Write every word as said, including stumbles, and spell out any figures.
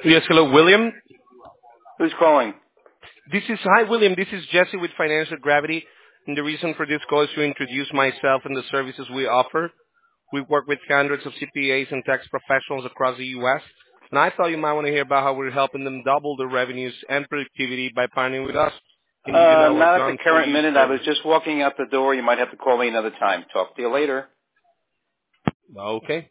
Yes, hello, William. Who's calling? This is hi, William. This is Jesse with Financial Gravity, and the reason for this call is to introduce myself and the services we offer. We work with hundreds of C P As and tax professionals across the U S, and I thought you might want to hear about how we're helping them double their revenues and productivity by partnering with us and using Uh, our not at the done for current you minute. I was service. just walking out the door. You might have to call me another time. Talk to you later. Okay.